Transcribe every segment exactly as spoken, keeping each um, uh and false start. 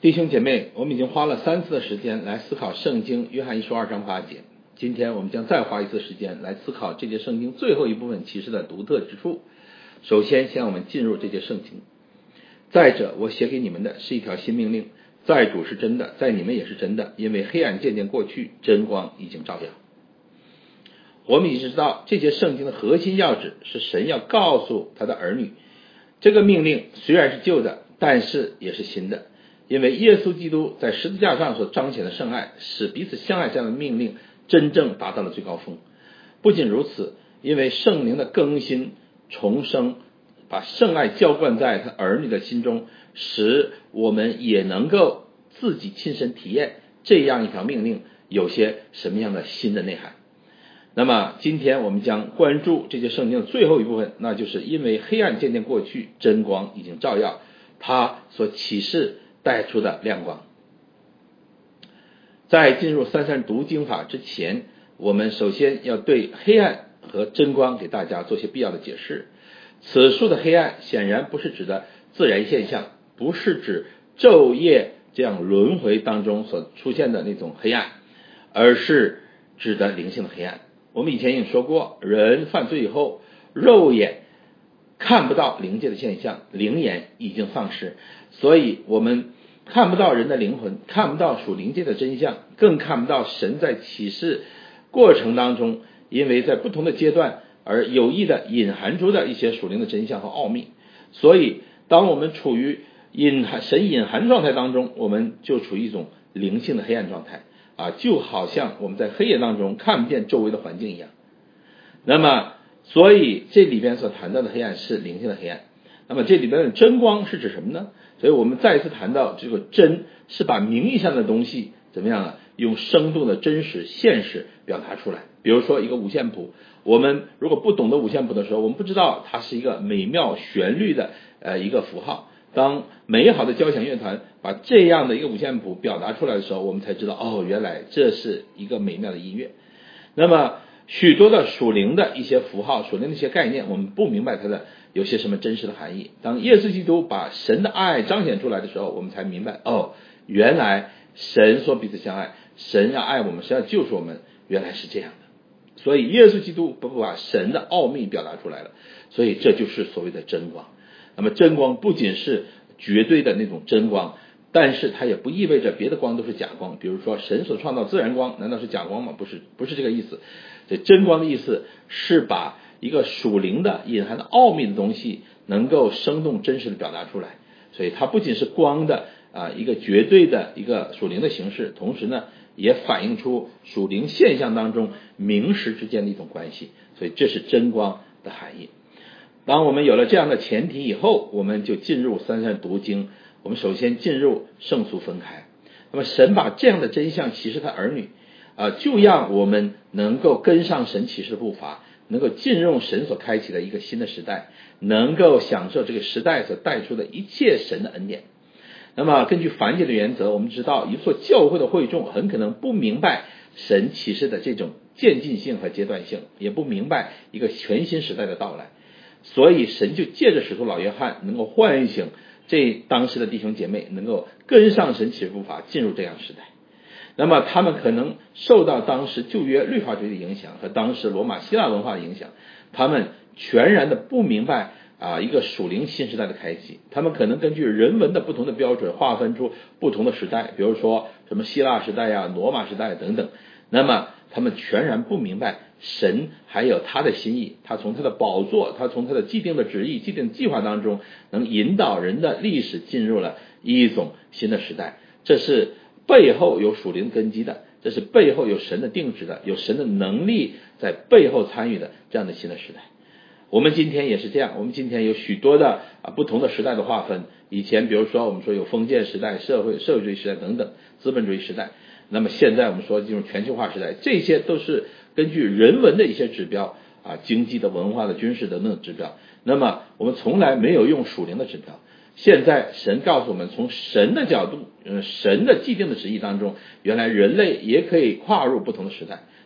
弟兄姐妹，我们已经花了三次的时间来思考圣经约翰一书二章八节，今天我们将再花一次时间来思考这节圣经最后一部分启示的独特之处。首先先我们进入这节圣经。再者，我写给你们的是一条新命令，在主是真的，在你们也是真的，因为黑暗渐渐过去，真光已经照耀。我们已经知道这节圣经的核心要旨是神要告诉他的儿女，这个命令虽然是旧的，但是也是新的，因为耶稣基督在十字架上所彰显的圣爱，使彼此相爱这样的命令真正达到了最高峰。不仅如此，因为圣灵的更新重生，把圣爱浇灌在他儿女的心中，使我们也能够自己亲身体验这样一条命令有些什么样的新的内涵。那么今天我们将关注这节圣经的最后一部分，那就是因为黑暗渐渐过去，真光已经照耀，他所启示带出的亮光。在进入三三读经法之前，我们首先要对黑暗和真光给大家做些必要的解释。此处的黑暗显然不是指的自然现象，不是指昼夜这样轮回当中所出现的那种黑暗，而是指的灵性的黑暗。我们以前已经说过，人犯罪以后，肉眼看不到灵界的现象，灵眼已经丧失，所以我们看不到人的灵魂，看不到属灵界的真相，更看不到神在启示过程当中因为在不同的阶段而有意的隐含出的一些属灵的真相和奥秘。所以当我们处于隐含神隐含状态当中，我们就处于一种灵性的黑暗状态啊，就好像我们在黑夜当中看不见周围的环境一样。那么所以这里边所谈到的黑暗是灵性的黑暗。那么这里边的真光是指什么呢？所以我们再一次谈到这个真是把名义上的东西怎么样呢？用生动的真实现实表达出来。比如说一个五线谱，我们如果不懂得五线谱的时候，我们不知道它是一个美妙旋律的呃一个符号。当美好的交响乐团把这样的一个五线谱表达出来的时候，我们才知道哦，原来这是一个美妙的音乐。那么许多的属灵的一些符号，属灵的一些概念，我们不明白它的有些什么真实的含义。当耶稣基督把神的爱彰显出来的时候，我们才明白哦，原来神说彼此相爱，神要爱我们，神要救赎我们，原来是这样的。所以耶稣基督不把神的奥秘表达出来了，所以这就是所谓的真光。那么真光不仅是绝对的那种真光，但是它也不意味着别的光都是假光。比如说神所创造自然光难道是假光吗？不是，不是这个意思。这真光的意思是把一个属灵的隐含的奥秘的东西能够生动真实的表达出来。所以它不仅是光的啊一个绝对的一个属灵的形式，同时呢也反映出属灵现象当中名实之间的一种关系。所以这是真光的含义。当我们有了这样的前提以后，我们就进入三三读经。我们首先进入圣俗分开。那么神把这样的真相启示他儿女啊，就让我们能够跟上神启示的步伐，能够进入神所开启的一个新的时代，能够享受这个时代所带出的一切神的恩典。那么根据凡界的原则，我们知道一座教会的会众很可能不明白神启示的这种渐进性和阶段性，也不明白一个全新时代的到来。所以神就借着使徒老约翰能够唤醒这当时的弟兄姐妹，能够跟上神启示步伐，进入这样时代。那么他们可能受到当时旧约律法主义的影响和当时罗马希腊文化的影响，他们全然的不明白啊一个属灵新时代的开启。他们可能根据人文的不同的标准划分出不同的时代，比如说什么希腊时代呀、罗马时代等等。那么他们全然不明白神还有他的心意，他从他的宝座，他从他的既定的旨意、既定的计划当中，能引导人的历史进入了一种新的时代。这是背后有属灵根基的，这是背后有神的定旨的，有神的能力在背后参与的这样的新的时代。我们今天也是这样，我们今天有许多的啊不同的时代的划分。以前比如说我们说有封建时代、社会社会主义时代等等，资本主义时代。那么现在我们说进入全球化时代，这些都是根据人文的一些指标啊，经济的、文化的、军事等等指标。那么我们从来没有用属灵的指标。现在神告诉我们，从神的角度，呃，神的既定的旨意当中，原来人类也可以跨入不同的时代。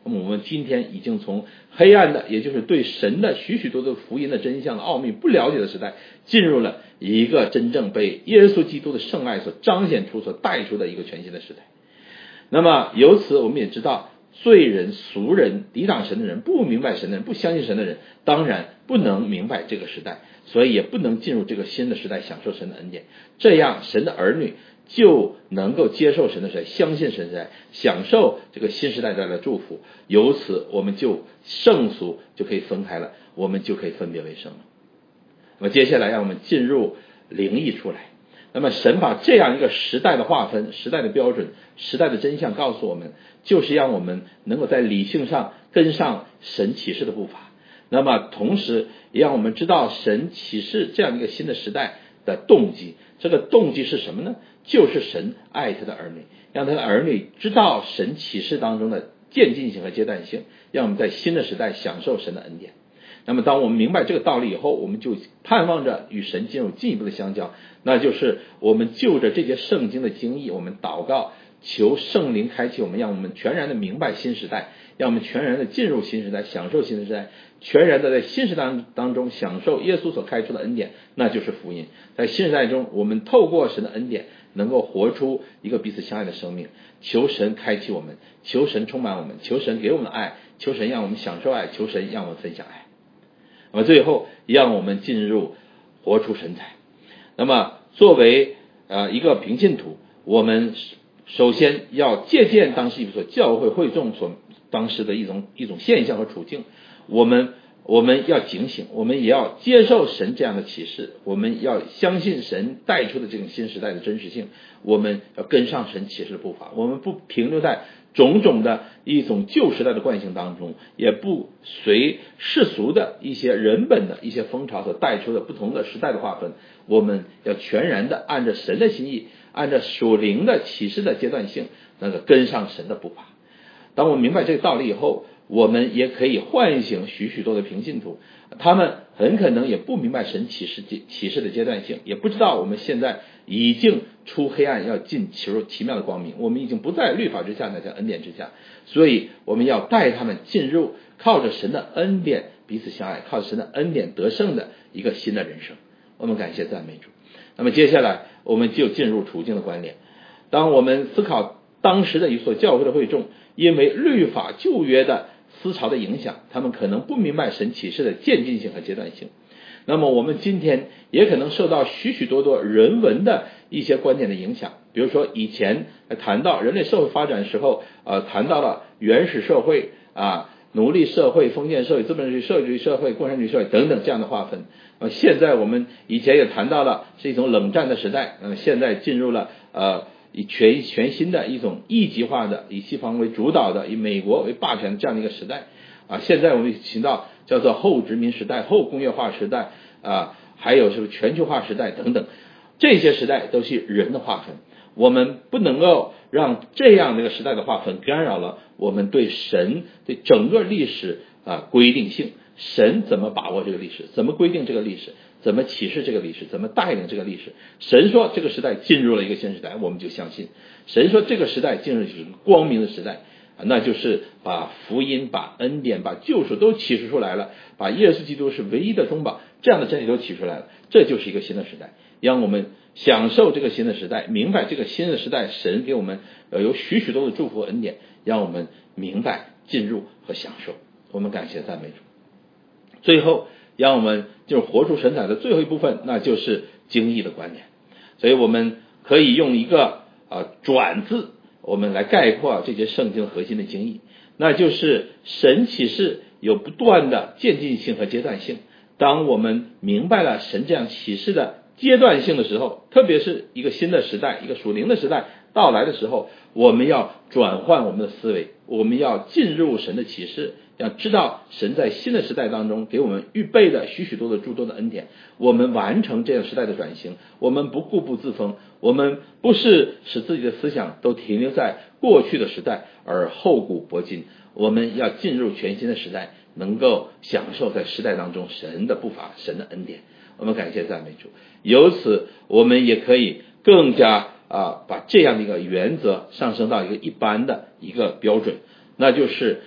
那么我们今天已经从黑暗的，也就是对神的许许多多福音的真相的奥秘不了解的时代，进入了一个真正被耶稣基督的圣爱所彰显出、所带出的一个全新的时代。那么由此我们也知道，罪人、俗人、抵挡神的人、不明白神的人、不相信神的人，当然不能明白这个时代，所以也不能进入这个新的时代，享受神的恩典。这样神的儿女就能够接受神的时代，相信神的时代，享受这个新时代带来的祝福。由此我们就圣俗就可以分开了，我们就可以分别为圣了。那么接下来让我们进入灵意出来。那么神把这样一个时代的划分、时代的标准、时代的真相告诉我们，就是让我们能够在理性上跟上神启示的步伐。那么同时也让我们知道神启示这样一个新的时代的动机。这个动机是什么呢？就是神爱他的儿女，让他的儿女知道神启示当中的渐进性和阶段性，让我们在新的时代享受神的恩典。那么当我们明白这个道理以后，我们就盼望着与神进入进一步的相交，那就是我们就着这些圣经的经义，我们祷告求圣灵开启我们，让我们全然的明白新时代，让我们全然的进入新时代，享受新时代，全然的在新时代当中享受耶稣所开出的恩典，那就是福音。在新时代中，我们透过神的恩典能够活出一个彼此相爱的生命。求神开启我们，求神充满我们，求神给我们爱，求神让我们享受爱，求神让我们分享爱。那么最后让我们进入活出神采。那么作为呃一个平信徒，我们首先要借鉴当时一所教会会众所当时的一种一种现象和处境，我们我们要警醒，我们也要接受神这样的启示，我们要相信神带出的这种新时代的真实性，我们要跟上神启示的步伐，我们不停留在种种的一种旧时代的惯性当中，也不随世俗的一些人本的一些风潮所带出的不同的时代的划分，我们要全然的按照神的心意，按照属灵的启示的阶段性，那个跟上神的步伐。当我们明白这个道理以后，我们也可以唤醒许许多的平信徒，他们很可能也不明白神启示启示的阶段性，也不知道我们现在已经出黑暗要进其入奇妙的光明，我们已经不在律法之下，乃在恩典之下，所以我们要带他们进入靠着神的恩典彼此相爱，靠着神的恩典得胜的一个新的人生。我们感谢赞美主。那么接下来我们就进入处境的关联。当我们思考当时的一所教会的会众，因为律法旧约的思潮的影响，他们可能不明白神启示的渐进性和阶段性。那么我们今天也可能受到许许多多人文的一些观点的影响，比如说以前谈到人类社会发展的时候，呃，谈到了原始社会啊、奴隶社会、封建社会、资本主义社会主义社会、共产主义社会等等这样的划分。呃，现在我们以前也谈到了是一种冷战的时代，呃，现在进入了呃以全全新的一种一极化的，以西方为主导的，以美国为霸权这样的一个时代啊。现在我们提到叫做后殖民时代、后工业化时代啊，还有是不是全球化时代等等，这些时代都是人的划分。我们不能够让这样的一个时代的划分干扰了我们对神对整个历史啊规定性。神怎么把握这个历史，怎么规定这个历史，怎么启示这个历史，怎么带领这个历史。神说这个时代进入了一个新时代，我们就相信。神说这个时代进入就是光明的时代，那就是把福音、把恩典、把救赎都启示出来了，把耶稣基督是唯一的中保，这样的真理都启出来了，这就是一个新的时代。让我们享受这个新的时代，明白这个新的时代神给我们有许许多的祝福和恩典，让我们明白进入和享受。我们感谢赞美主。最后让我们就是活出神采的最后一部分，那就是经义的观点。所以我们可以用一个呃转字，我们来概括这些圣经核心的经义，那就是神启示有不断的渐进性和阶段性。当我们明白了神这样启示的阶段性的时候，特别是一个新的时代，一个属灵的时代到来的时候，我们要转换我们的思维，我们要进入神的启示，要知道神在新的时代当中给我们预备的许许多的诸多的恩典，我们完成这样时代的转型，我们不固步自封，我们不是使自己的思想都停留在过去的时代而后古薄今，我们要进入全新的时代，能够享受在时代当中神的步伐、神的恩典。我们感谢赞美主。由此我们也可以更加啊把这样的一个原则上升到一个一般的一个标准，那就是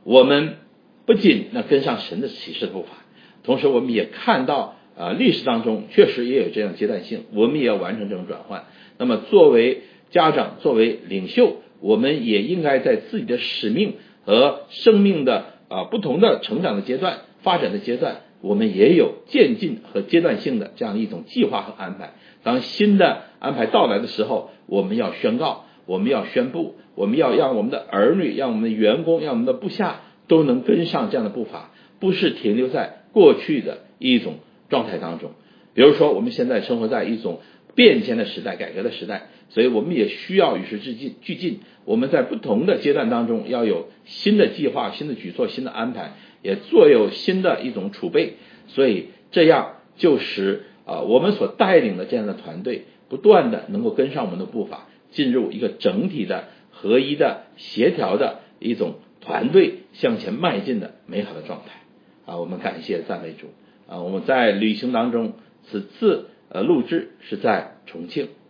我们不仅能跟上神的启示的步伐，同时我们也看到啊、呃、历史当中确实也有这样阶段性，我们也要完成这种转换。那么作为家长，作为领袖，我们也应该在自己的使命和生命的啊、呃、不同的成长的阶段、发展的阶段，我们也有渐进和阶段性的这样一种计划和安排。当新的安排到来的时候，我们要宣告，我们要宣布，我们要让我们的儿女、让我们的员工、让我们的部下都能跟上这样的步伐，不是停留在过去的一种状态当中。比如说我们现在生活在一种变迁的时代、改革的时代，所以我们也需要与时俱进俱进。我们在不同的阶段当中要有新的计划、新的举措、新的安排，也做有新的一种储备。所以这样就使啊、呃、我们所带领的这样的团队不断的能够跟上我们的步伐，进入一个整体的、合一的、协调的一种团队向前迈进的美好的状态。啊，我们感谢赞美主。啊，我们在旅行当中，此次呃录制是在重庆。